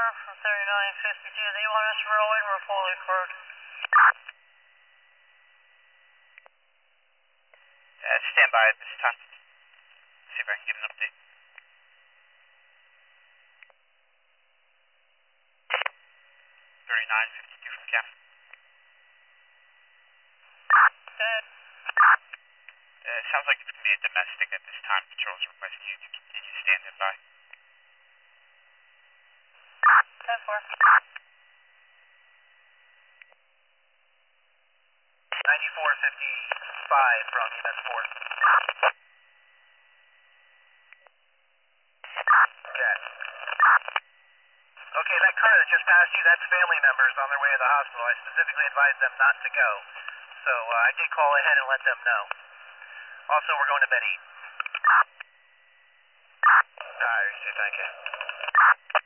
from 3952. They want us to roll in. We're fully cleared. Stand by at this time. See if I can get an update. 3952 from Cam. Sounds like it's going to be a domestic at this time. Patrol's requesting you to continue standing by. 10-4. 9455 from EMS 4. Okay. Okay, that car that just passed you, that's family members on their way to the hospital. I specifically advised them not to go. So I did call ahead and let them know. Also, we're going to bed 8. Alright, thank you.